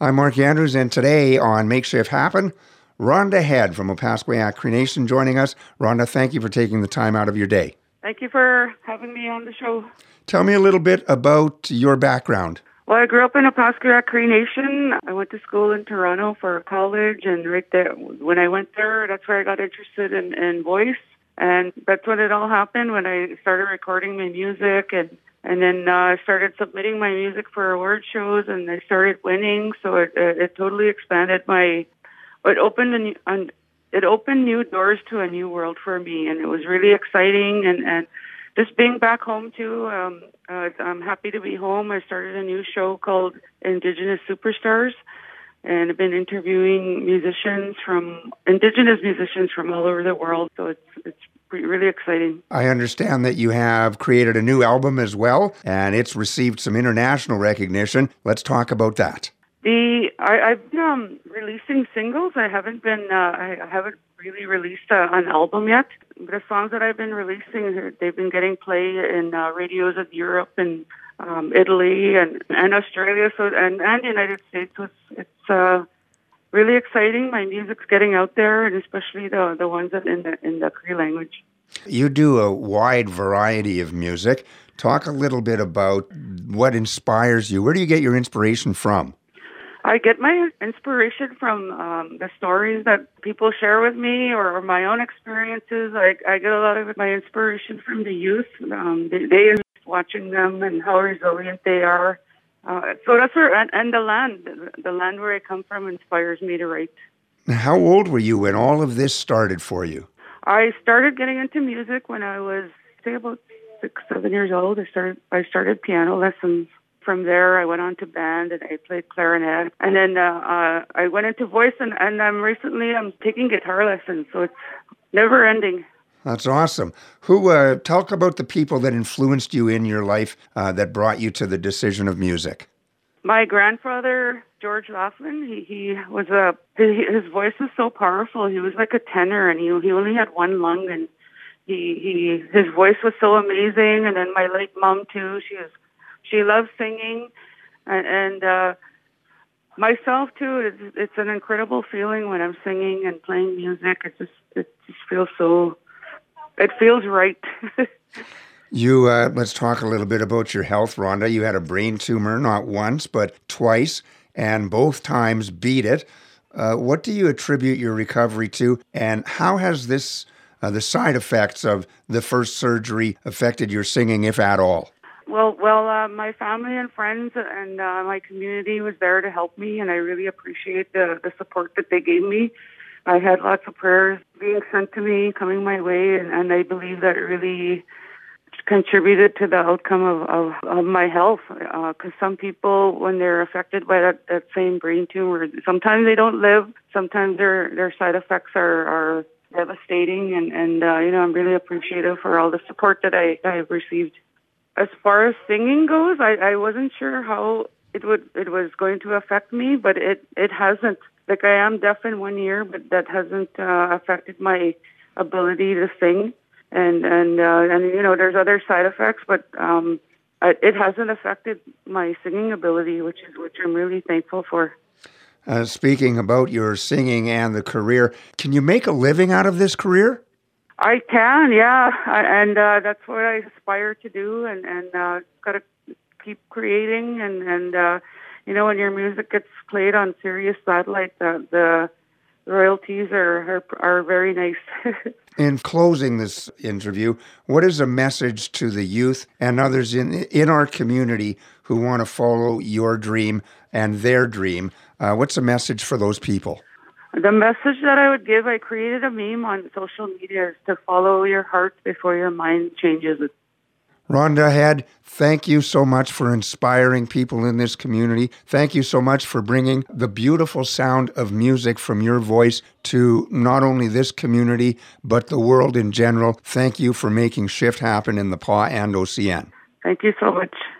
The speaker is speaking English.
I'm Mark Andrews, and today on Make Shift Happen, Rhonda Head from Opaskwayak Cree Nation joining us. Rhonda, thank you for taking the time out of your day. Thank you for having me on the show. Tell me a little bit about your background. Well, I grew up in Opaskwayak Cree Nation. I went to school in Toronto for college, and right there, when I went there, that's where I got interested in voice. And that's when it all happened, when I started recording my music, and then I started submitting my music for award shows, and I started winning. So it totally expanded it opened new doors to a new world for me, and it was really exciting. And just being back home too, I'm happy to be home. I started a new show called Indigenous Superstars, and I've been interviewing Indigenous musicians from all over the world. So it's really exciting. I understand that you have created a new album as well, and it's received some international recognition. Let's talk about that. I've been releasing singles. I haven't really released an album yet. The songs that I've been releasing, they've been getting play in radios of Europe and Italy and Australia, and the United States. So it's really exciting. My music's getting out there, and especially the ones that in the Cree language. You do a wide variety of music. Talk a little bit about what inspires you. Where do you get your inspiration from? I get my inspiration from the stories that people share with me, or my own experiences. I get a lot of my inspiration from the youth. They watching them and how resilient they are. So that's where, and the land where I come from inspires me to write. How old were you when all of this started for you? I started getting into music when I was, say, about 6-7 years old. I started piano lessons. From there, I went on to band, and I played clarinet. And then I went into voice, and I'm taking guitar lessons, so it's never ending. That's awesome. Talk about the people that influenced you in your life that brought you to the decision of music. My grandfather, George Laughlin, his voice was so powerful. He was like a tenor, and he only had one lung, and his voice was so amazing. And then my late mom too, she loves singing, and myself too. It's an incredible feeling when I'm singing and playing music. It just feels so. It feels right. Let's talk a little bit about your health, Rhonda. You had a brain tumor, not once, but twice, and both times beat it. What do you attribute your recovery to, and how has the side effects of the first surgery affected your singing, if at all? Well, my family and friends and my community was there to help me, and I really appreciate the support that they gave me. I had lots of prayers being sent to me, coming my way, and I believe that it really contributed to the outcome of my health. Because some people, when they're affected by that same brain tumor, sometimes they don't live. Sometimes their side effects are devastating, and I'm really appreciative for all the support that I've received. As far as singing goes, I wasn't sure how it was going to affect me, but it hasn't. Like, I am deaf in one ear, but that hasn't affected my ability to sing. And there's other side effects, but it hasn't affected my singing ability, which I'm really thankful for. Speaking about your singing and the career, can you make a living out of this career? I can, yeah, and that's what I aspire to do, and got to keep creating, and when your music gets played on Sirius Satellite, the royalties are very nice. In closing this interview, what is a message to the youth and others in our community who want to follow your dream and their dream? What's a message for those people? The message that I would give, I created a meme on social media, is to follow your heart before your mind changes it. Rhonda Head, thank you so much for inspiring people in this community. Thank you so much for bringing the beautiful sound of music from your voice to not only this community, but the world in general. Thank you for making Shift happen in the PA and OCN. Thank you so much.